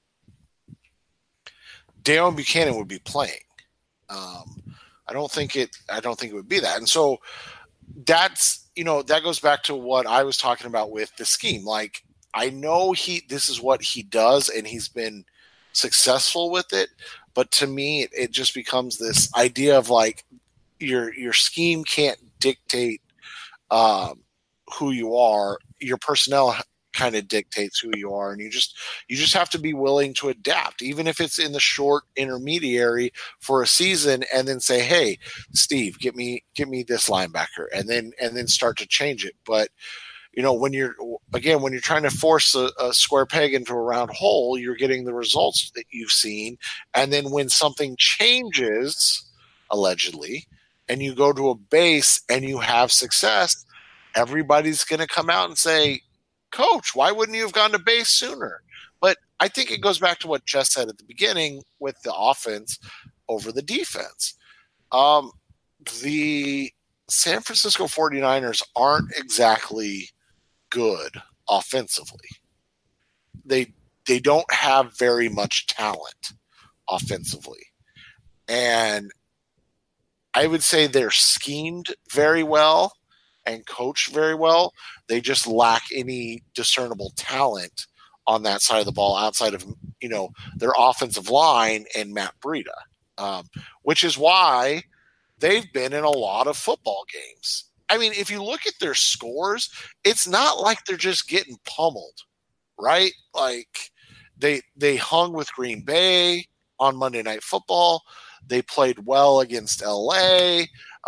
Deone Bucannon would be playing. I don't think it would be that. And so that's, that goes back to what I was talking about with the scheme. Like, I know this is what he does and he's been successful with it. But to me, it just becomes this idea of like your scheme can't dictate who you are. Your personnel kind of dictates who you are, and you just have to be willing to adapt, even if it's in the short intermediary for a season, and then say, hey, Steve, get me this linebacker, and then start to change it. But when you're trying to force a square peg into a round hole, you're getting the results that you've seen. And then when something changes, allegedly, and you go to a base and you have success, everybody's going to come out and say, Coach, why wouldn't you have gone to base sooner? But I think it goes back to what Jess said at the beginning with the offense over the defense. The San Francisco 49ers aren't exactly good offensively. They don't have very much talent offensively. And I would say they're schemed very well and coached very well. They just lack any discernible talent on that side of the ball outside of, their offensive line and Matt Breida, which is why they've been in a lot of football games. I mean, if you look at their scores, it's not like they're just getting pummeled, right? Like they hung with Green Bay on Monday Night Football. They played well against LA.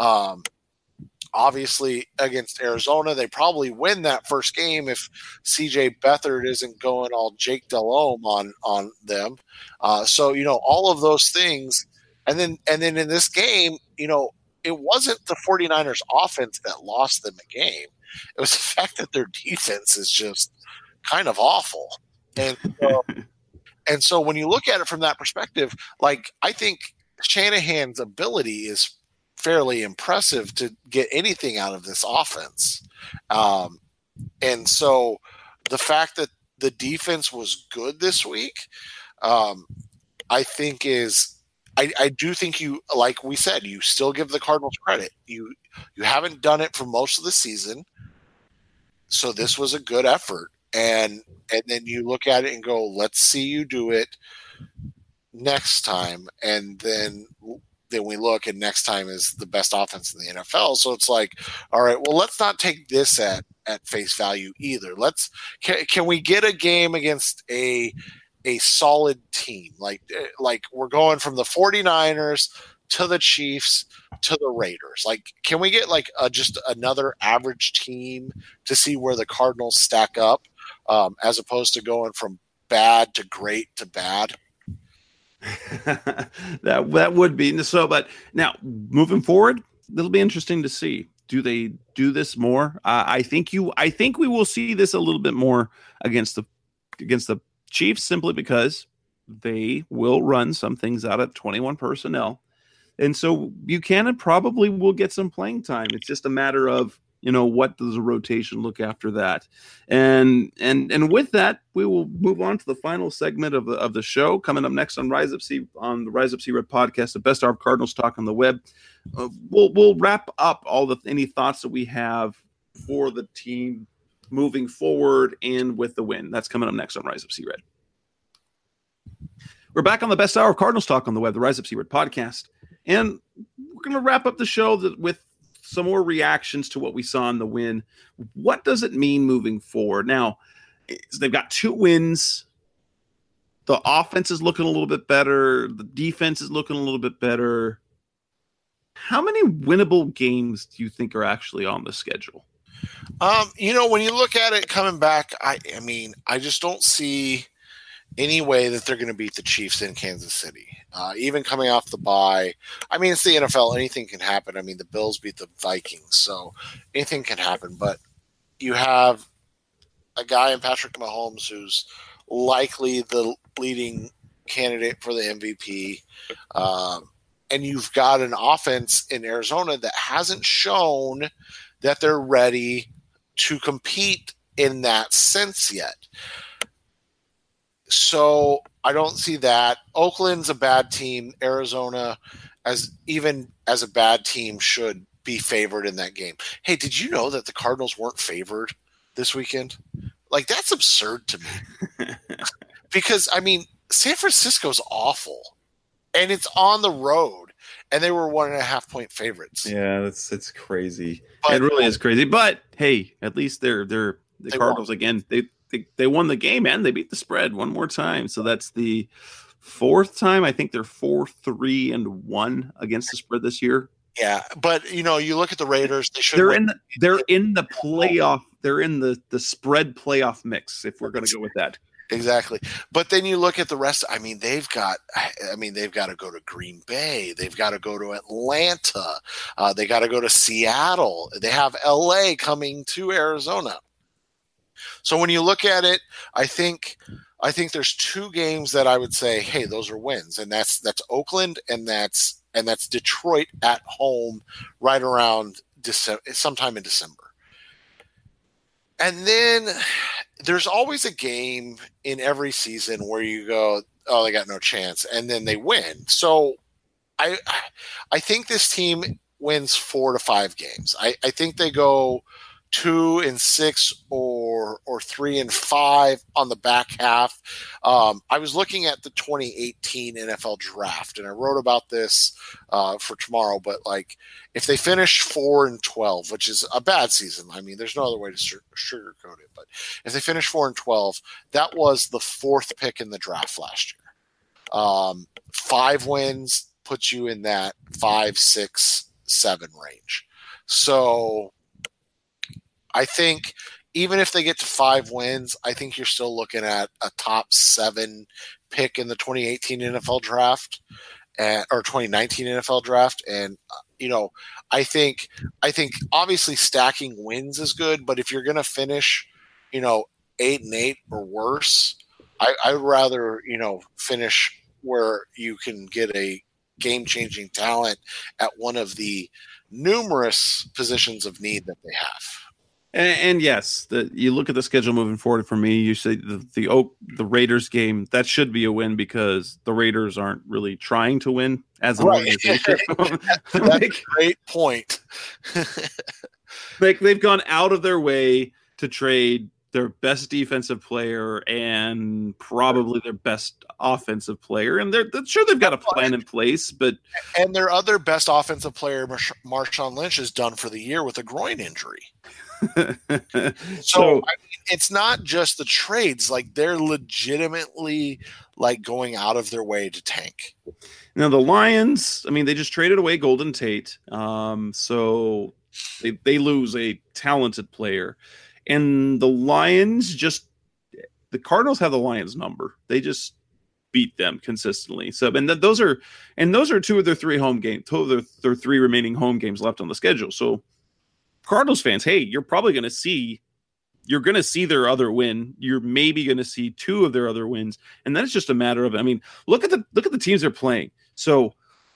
Obviously, against Arizona, they probably win that first game if CJ Beathard isn't going all Jake Delhomme on them. So all of those things, and then in this game, it wasn't the 49ers offense that lost them a game. It was the fact that their defense is just kind of awful. And so when you look at it from that perspective, like, I think Shanahan's ability is fairly impressive to get anything out of this offense. And so the fact that the defense was good this week, I think I do think you, like we said, you still give the Cardinals credit. You haven't done it for most of the season. So this was a good effort. And then you look at it and go, let's see you do it next time. And then we look, and next time is the best offense in the NFL. So it's like, all right, well, let's not take this at face value either. Can we get a game against a solid team? Like we're going from the 49ers to the Chiefs to the Raiders. Like, can we get just another average team to see where the Cardinals stack up, as opposed to going from bad to great to bad? that would be so. But now moving forward, it'll be interesting to see. Do they do this more? I think we will see this a little bit more against the Chiefs, simply because they will run some things out of 21 personnel, and so Buchanan probably will get some playing time. It's just a matter of, what does a rotation look after that? And with that, we will move on to the final segment of the show. Coming up next on Rise Up C, on the Rise Up C Red podcast, the best of Cardinals talk on the web. We'll wrap up any thoughts that we have for the team moving forward and with the win. That's coming up next on Rise Up Sea Red. We're back on the best hour of Cardinals talk on the web, the Rise Up Sea Red podcast. And we're going to wrap up the show with some more reactions to what we saw in the win. What does it mean moving forward? Now, they've got 2 wins. The offense is looking a little bit better. The defense is looking a little bit better. How many winnable games do you think are actually on the schedule? When you look at it coming back, I just don't see any way that they're going to beat the Chiefs in Kansas City. Even coming off the bye, it's the NFL. Anything can happen. The Bills beat the Vikings, so anything can happen. But you have a guy in Patrick Mahomes who's likely the leading candidate for the MVP. And you've got an offense in Arizona that hasn't shown that they're ready to compete in that sense yet. So I don't see that. Oakland's a bad team. Arizona, as a bad team, should be favored in that game. Hey, did you know that the Cardinals weren't favored this weekend? That's absurd to me. Because, San Francisco's awful. And it's on the road. And they were 1.5 point favorites. Yeah, it's crazy. It really is crazy. But hey, at least they're the Cardinals won. Again. They won the game and they beat the spread one more time. So that's the 4th time. I think they're 4-3-1 against the spread this year. Yeah, but you look at the Raiders. They're in the playoff. They're in the spread playoff mix. If we're going to go with that. Exactly. But then you look at the rest. They've got to go to Green Bay. They've got to go to Atlanta. They got to go to Seattle. They have LA coming to Arizona. So when you look at it, I think there's 2 games that I would say, hey, those are wins, and that's Oakland and that's Detroit at home, right around sometime in December. And then there's always a game in every season where you go, oh, they got no chance, and then they win. So I think this team wins 4 to 5 games. I think they go 2-6 or 3-5 on the back half. I was looking at the 2018 NFL draft, and I wrote about this for tomorrow. But if they finish 4-12, which is a bad season, there's no other way to sugarcoat it. But if they finish 4-12, that was the 4th pick in the draft last year. 5 wins puts you in that 5, 6, 7 range. So I think even if they get to 5 wins, I think you're still looking at a top 7 pick in the 2018 NFL draft or 2019 NFL draft. And, I think obviously stacking wins is good, but if you're going to finish, 8-8 or worse, I'd rather, finish where you can get a game-changing talent at one of the numerous positions of need that they have. And yes, you look at the schedule moving forward for me, you say the Raiders game, that should be a win because the Raiders aren't really trying to win as an organization. That's a great point. They've gone out of their way to trade their best defensive player and probably their best offensive player. And they're sure they've got a plan in place, and their other best offensive player, Marshawn Lynch, is done for the year with a groin injury. So it's not just the trades, they're legitimately going out of their way to tank. Now the Lions, they just traded away Golden Tate. So they lose a talented player. And the Lions the Cardinals have the Lions number. They just beat them consistently. So, and those are 2 of their 3 home games, 2 of their 3 remaining home games left on the schedule. So Cardinals fans, hey, you're probably going to see their other win. You're maybe going to see 2 of their other wins. And then it's just a matter of, look at the teams they're playing. So,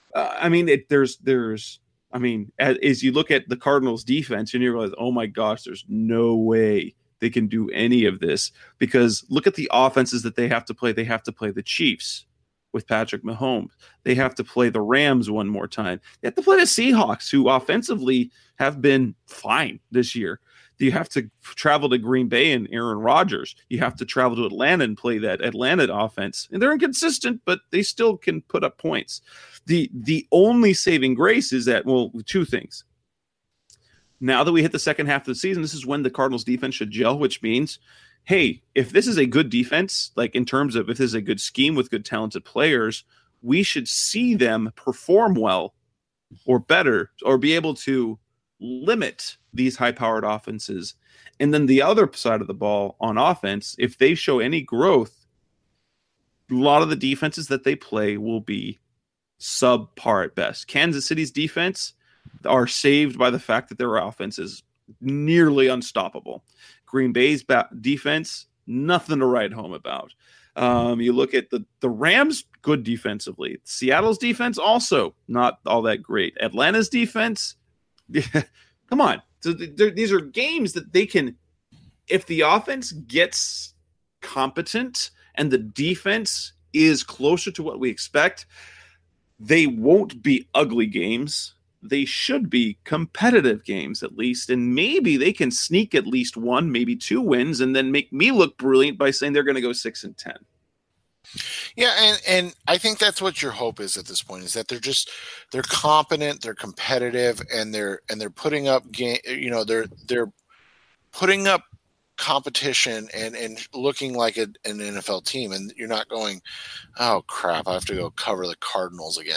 as you look at the Cardinals defense and you realize, oh my gosh, there's no way they can do any of this, because look at the offenses that they have to play. They have to play the Chiefs with Patrick Mahomes. They have to play the Rams one more time. They have to play the Seahawks, who offensively have been fine this year. You have to travel to Green Bay and Aaron Rodgers. You have to travel to Atlanta and play that Atlanta offense. And they're inconsistent, but they still can put up points. The only saving grace is that, well, two things. Now that we hit the second half of the season, this is when the Cardinals defense should gel, which means, hey, if this is a good defense, like in terms of if this is a good scheme with good talented players, we should see them perform well or better, or be able to limit these high-powered offenses. And then the other side of the ball on offense, if they show any growth, a lot of the defenses that they play will be subpar at best. Kansas City's defense are saved by the fact that their offense is nearly unstoppable. Green Bay's defense, nothing to write home about. You look at the Rams, good defensively. Seattle's defense, also not all that great. Atlanta's defense, come on. So these are games that they can, if the offense gets competent and the defense is closer to what we expect, they won't be ugly games. They should be competitive games at least, and maybe they can sneak at least one, maybe 2 wins, and then make me look brilliant by saying they're going to go 6-10. Yeah, and I think that's what your hope is at this point, is that they're competent, they're competitive, and they're putting up they're putting up competition and looking like an NFL team, and you're not going, oh crap, I have to go cover the Cardinals again.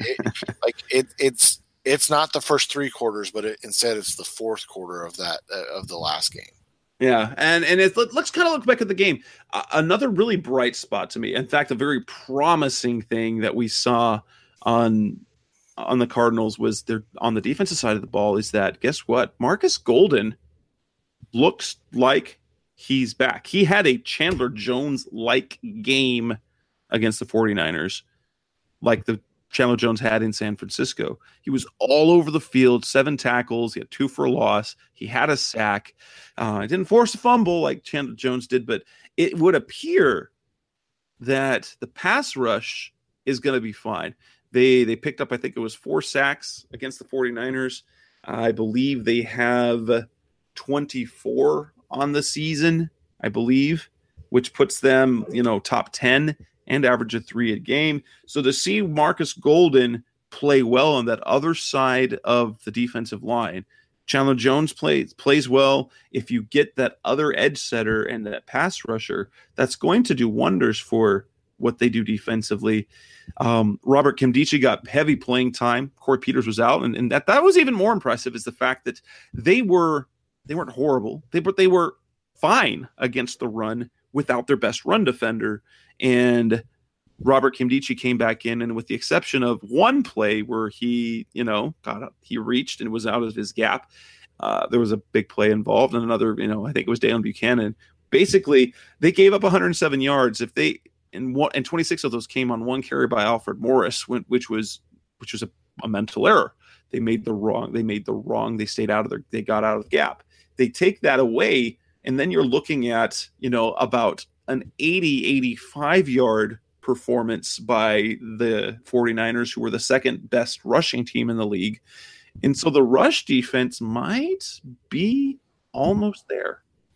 It's not the first 3 quarters, but instead it's the fourth quarter of that of the last game. Yeah, and let's kind of look back at the game. Another really bright spot to me, in fact, a very promising thing that we saw on the Cardinals was they're on the defensive side of the ball is that, guess what? Marcus Golden looks like he's back. He had a Chandler Jones-like game against the 49ers, like the Chandler Jones had in San Francisco. He was all over the field, 7 tackles. He had 2 for a loss. He had a sack. He didn't force a fumble like Chandler Jones did, but it would appear that the pass rush is going to be fine. They picked up, I think it was 4 sacks against the 49ers. I believe they have 24 on the season, I believe, which puts them, top 10 and average of 3 a game. So to see Marcus Golden play well on that other side of the defensive line, Chandler Jones plays well. If you get that other edge setter and that pass rusher, that's going to do wonders for what they do defensively. Robert Nkemdiche got heavy playing time. Corey Peters was out, and that was even more impressive, is the fact that they weren't horrible. They were fine against the run without their best run defender. And Robert Nkemdiche came back in, and with the exception of one play where he, got up, he reached and was out of his gap. There was a big play involved, and another, I think it was Dalen Buchanan. Basically, they gave up 107 yards. If they and 26 of those came on one carry by Alfred Morris, which was a mental error. They stayed out of they got out of the gap. They take that away, and then you're looking at, about an 85 yard performance by the 49ers, who were the second best rushing team in the league. And so the rush defense might be almost there.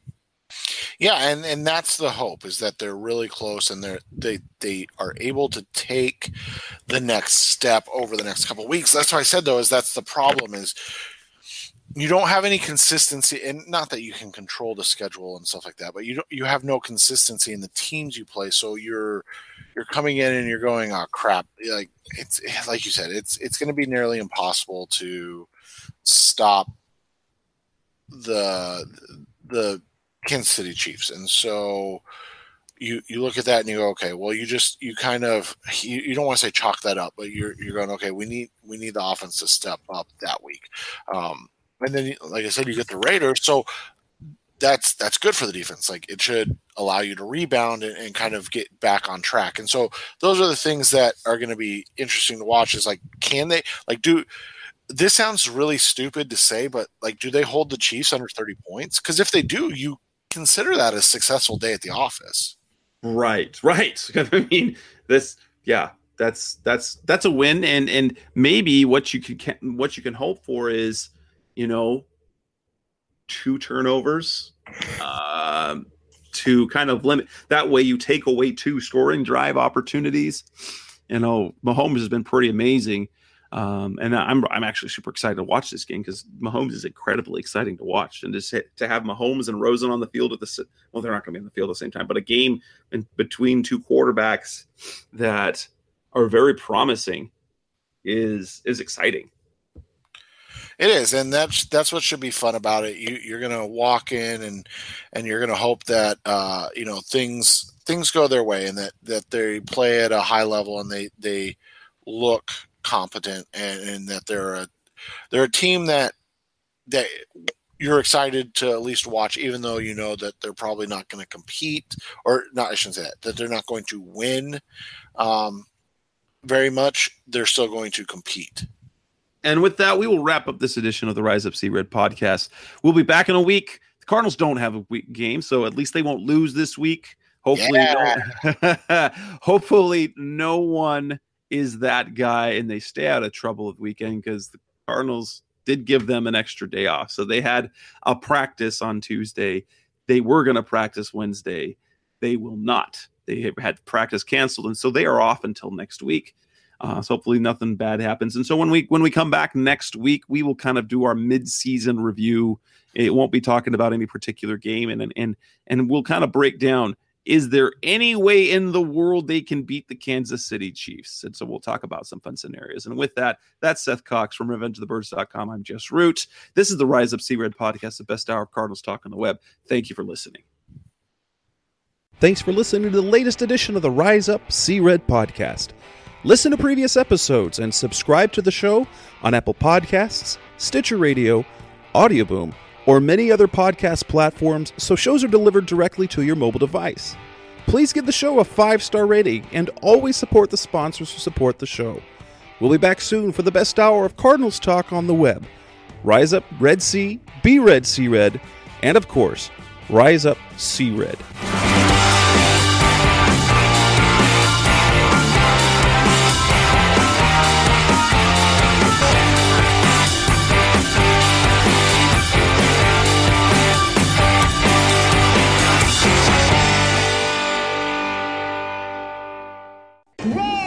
Yeah, and that's the hope, is that they're really close, and they are able to take the next step over the next couple of weeks. That's why I said, though, is that's the problem, is you don't have any consistency, and not that you can control the schedule and stuff like that, but you have no consistency in the teams you play. So you're coming in and you're going, oh crap, like it's like you said, it's going to be nearly impossible to stop the Kansas City Chiefs. And so you look at that and you go, okay, well, you don't want to say chalk that up, but you're going, okay, we need the offense to step up that week. And then, like I said, you get the Raiders. So that's good for the defense. Like, it should allow you to rebound and kind of get back on track. And so those are the things that are going to be interesting to watch, is like, can they, like, this sounds really stupid to say, but like, do they hold the Chiefs under 30 points? Because if they do, you consider that a successful day at the office. Right. I mean, that's a win, and maybe what you can hope for is, 2 turnovers to kind of limit. That way you take away 2 scoring drive opportunities. Mahomes has been pretty amazing. And I'm actually super excited to watch this game because Mahomes is incredibly exciting to watch. And to have Mahomes and Rosen on the field they're not going to be on the field at the same time, but a game in between 2 quarterbacks that are very promising is exciting. It is, and that's what should be fun about it. You're going to walk in and you're going to hope that things go their way and that they play at a high level and they look competent and that they're a team that you're excited to at least watch, even though you know that they're probably not going to compete, or not. I shouldn't say that they're not going to win very much. They're still going to compete. And with that, we will wrap up this edition of the Rise Up Sea Red podcast. We'll be back in a week. The Cardinals don't have a week game, so at least they won't lose this week. Hopefully, hopefully no one is that guy and they stay out of trouble at the weekend, because the Cardinals did give them an extra day off. So they had a practice on Tuesday. They were going to practice Wednesday. They will not. They had practice canceled, and so they are off until next week. So hopefully nothing bad happens. And so when we come back next week, we will kind of do our mid-season review. It won't be talking about any particular game, and we'll kind of break down, is there any way in the world they can beat the Kansas City Chiefs? And so we'll talk about some fun scenarios. And with that, that's Seth Cox from RevengeOfTheBirds.com. I'm Jess Root. This is the Rise Up Sea Red podcast, the best hour of Cardinals talk on the web. Thank you for listening. Thanks for listening to the latest edition of the Rise Up Sea Red podcast. Listen to previous episodes and subscribe to the show on Apple Podcasts, Stitcher Radio, Audioboom, or many other podcast platforms so shows are delivered directly to your mobile device. Please give the show a 5-star rating and always support the sponsors who support the show. We'll be back soon for the best hour of Cardinals talk on the web. Rise up, Red Sea, be Red Sea Red, and of course, Rise Up Sea Red. Roll!